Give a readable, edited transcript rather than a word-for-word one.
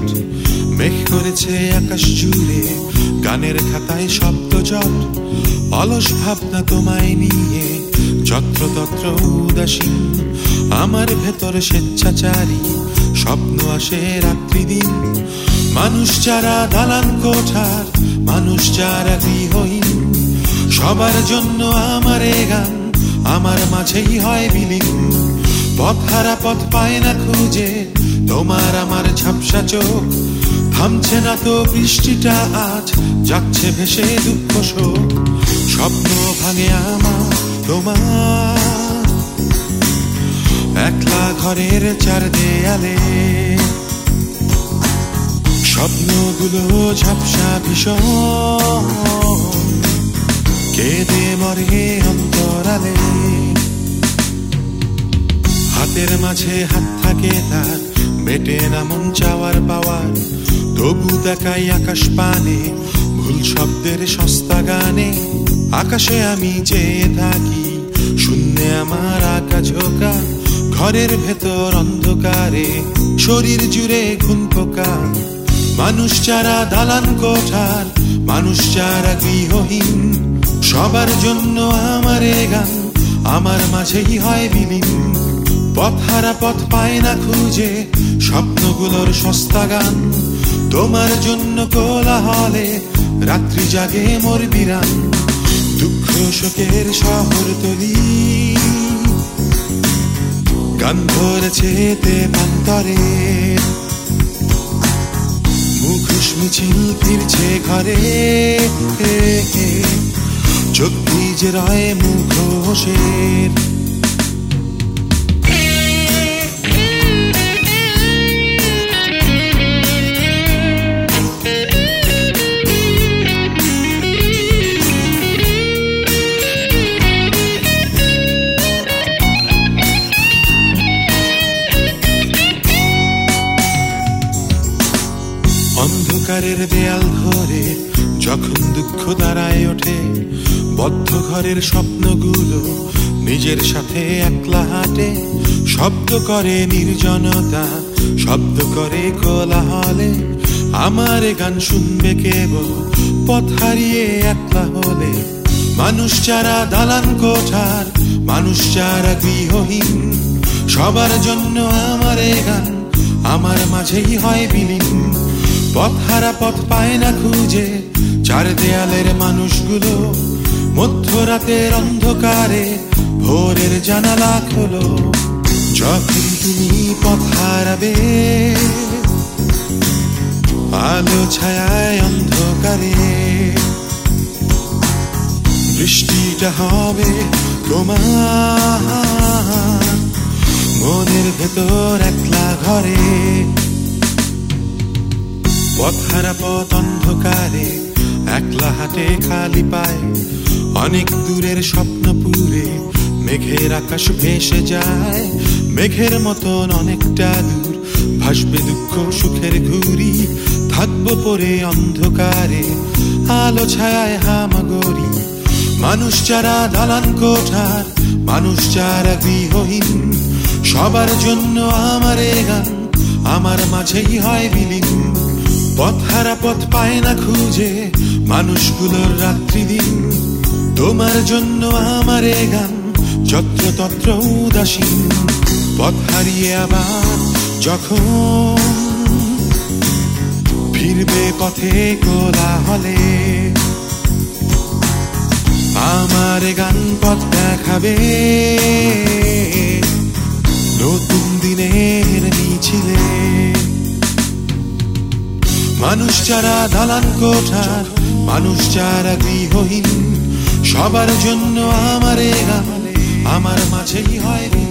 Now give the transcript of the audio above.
মেঘ করেছে আকাশ জুড়ে গানের খাতায় শব্দ জট। অলস ভাবনা তোমায় নিয়ে যত্রতত্র উদাসীন, আমার ভেতর স্বেচ্ছাচারী স্বপ্ন আসে রাত্রি দিন। মানুষ যারা দালান কোঠার, মানুষ যারা গৃহহীন, সবার জন্য আমার এ গান, আমার মাঝেই হয় বিলীন। পথ হারা পথ পায় না খুঁজে তোমার আমার ঝাপসা চোখ, থামছে না তো বৃষ্টিটা আজ, যাচ্ছে ভেসে দুঃখ শোক। স্বপ্ন ভাঙে আমার তোমার একলা ঘরের চার দেয়ালে, স্বপ্নগুলো ঝাপসা ভীষণ, কেঁদে মরে অন্তরালে। হাতের মাঝে হাত থাকে তার, মেটে না মন চাওয়ার পাওয়ার, তবু দেখাই আকাশ পানে ভুল শব্দের সস্তা গানে। আকাশে আমি চেয়ে থাকি, শূন্যে আমার আঁকা ঝোঁকা, ঘরের ভেতর অন্ধকারে শরীর জুড়ে ঘুম পোকা। মানুষ যারা দালান কোঠার, মানুষ যারা গৃহহীন, সবার জন্য আমার এ গান, আমার মাঝেই হয় বিলীন। পথ হারা পথ পায় না খুঁজে স্বপ্নগুলোর সস্তা গান, তোমার জন্য কোলাহলে রাত্রি জাগে মোর বিরান। দুঃখ শোকের শহর তলি, গান ধরেছে তেপান্তরে, মুখোশ মিছিল ফিরছে ঘরে, চোখ ভিজে রয় মুখোশের। অন্ধকারের দেয়াল ধরে যখন দুঃখ দাঁড়ায় ওঠে, বদ্ধ ঘরের স্বপ্নগুলো নিজের সাথে একলা হাঁটে। শব্দ করে নির্জনতা, শব্দ করে কোলাহলে, আমার গান শুনবে কেবল পথ হারিয়ে একলা হলে। মানুষ যারা দালান কোঠার, মানুষ যারা গৃহহীন, সবার জন্য আমার গান, আমার মাঝেই হয় বিলীন। পথ হারা পথ পায় না খুঁজে চার দেয়ালের মানুষগুলো, মধ্যরাতের অন্ধকারে ভোরের জানালা খোলো। যখন তুমি পথ হারাবে আলো ছায়ায় অন্ধকারে, বৃষ্টিটা হবে তোমার মনের ভেতর একলা ঘরে। পথ হারা পথ অন্ধকারে একলা হাটে খালি পায়, অনেক দূরের স্বপ্ন পুরে মেঘের আকাশ ভেসে যায়। মেঘের মতন অনেকটা দূর ভাসবে দুঃখ সুখের ঘুরি, থাকবো পরে অন্ধকারে আলো ছায়ায় হামাগরি। মানুষ যারা দালান কোঠার, মানুষ যারা গৃহহীন, সবার জন্য আমার গান, আমার মাঝেই হয় বিলীন। পথ হারা পথ পায় না খুঁজে মানুষগুলোর রাত্রি দিন, তোমার জন্য আমার গান, যত্রতত্র উদাসীন। পথ হারিয়ে আবার যখন ফিরবে পথে কোলাহলে, আমার গান পথ দেখাবে নতুন দিনের মিছিলে। মানুষ যারা দালান কোঠার, মানুষ যারা গৃহহীন, সবার জন্য আমার গান, আমার মাঝেই হয়